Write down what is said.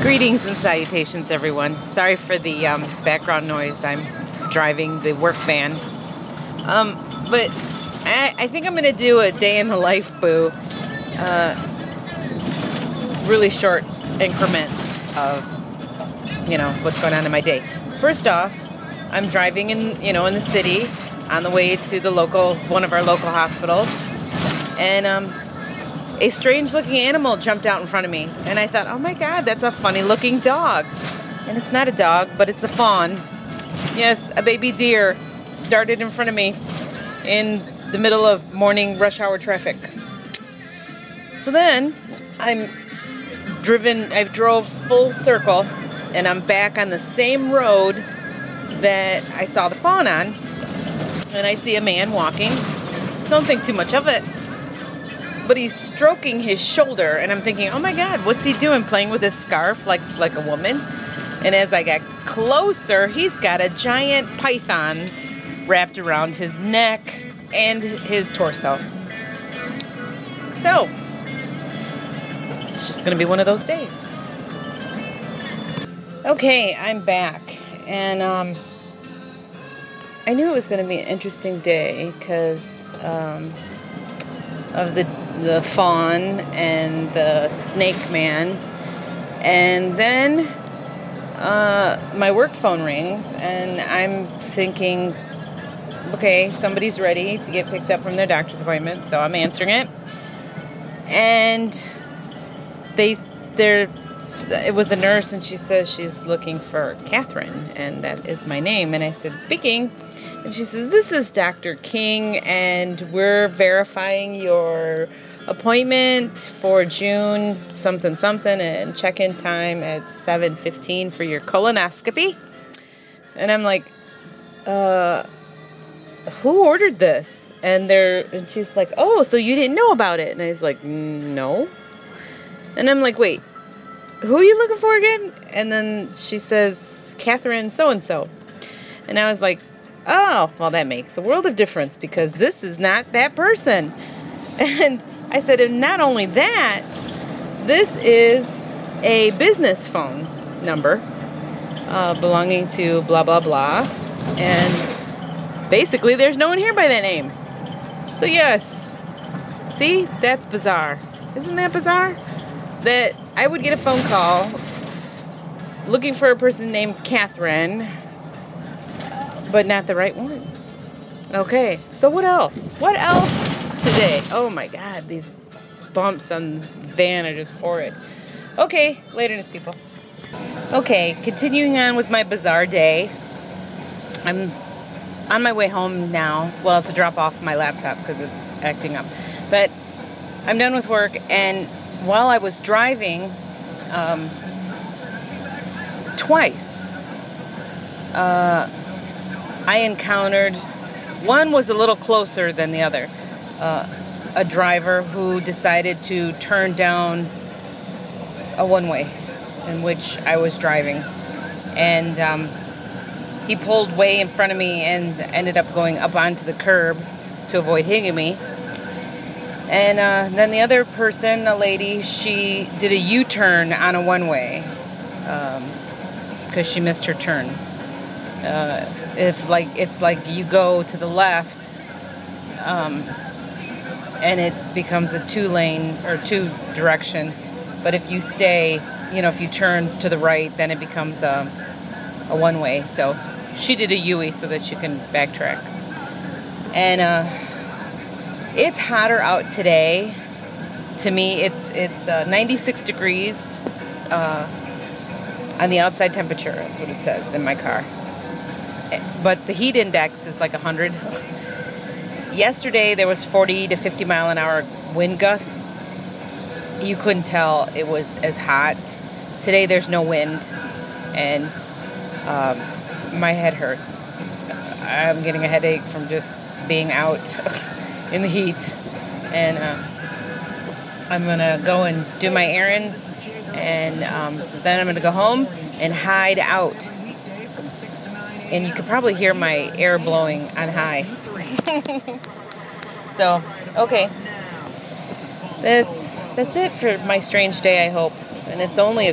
Greetings and salutations, everyone. Sorry for the background noise. I'm driving the work van. But I think I'm going to do a day in the life, boo. Really short increments of, what's going on in my day. First off, I'm driving in the city on the way to one of our local hospitals. And, a strange-looking animal jumped out in front of me, and I thought, oh my God, that's a funny-looking dog. And it's not a dog, but it's a fawn. Yes, a baby deer darted in front of me in the middle of morning rush hour traffic. So then I drove full circle, and I'm back on the same road that I saw the fawn on, and I see a man walking. Don't think too much of it. But he's stroking his shoulder, and I'm thinking, oh my God, what's he doing? Playing with his scarf like a woman? And as I got closer, he's got a giant python wrapped around his neck and his torso. So, it's just going to be one of those days. Okay, I'm back. And I knew it was going to be an interesting day because of the fawn and the snake man. And then my work phone rings, and I'm thinking, okay, somebody's ready to get picked up from their doctor's appointment, so I'm answering it. And it was a nurse, and she says she's looking for Catherine, and that is my name. And I said, speaking. And she says, this is Dr. King, and we're verifying your appointment for June something and check-in time at 7:15 for your colonoscopy. And I'm like, who ordered this? And she's like, oh, so you didn't know about it? And I was like, no. And I'm like, wait, who are you looking for again? And then she says, Catherine so-and-so. And I was like, oh, well, that makes a world of difference because this is not that person. And I said, and not only that, this is a business phone number belonging to blah, blah, blah. And basically, there's no one here by that name. So, yes. See? That's bizarre. Isn't that bizarre? That I would get a phone call looking for a person named Catherine, but not the right one. Okay, so what else? What else today? Oh my God, these bumps on this van are just horrid. Okay, laterness, people. Okay, continuing on with my bizarre day. I'm on my way home now. Well, to drop off my laptop because it's acting up. But I'm done with work, and while I was driving, twice, I encountered, one was a little closer than the other, a driver who decided to turn down a one-way in which I was driving. And he pulled way in front of me and ended up going up onto the curb to avoid hitting me. And then the other person, a lady, she did a U-turn on a one-way because she missed her turn. It's like you go to the left, and it becomes a two-lane or two-direction. But if you stay, if you turn to the right, then it becomes a one-way. So she did a U-ey so that you can backtrack. And it's hotter out today. To me, it's 96 degrees on the outside temperature. That's what it says in my car. But the heat index is like 100. Yesterday, there was 40 to 50 mile an hour wind gusts. You couldn't tell it was as hot. Today, there's no wind, and my head hurts. I'm getting a headache from just being out in the heat. And I'm going to go and do my errands, and then I'm going to go home and hide out. And you could probably hear my air blowing on high. So, okay. That's it for my strange day, I hope. And it's only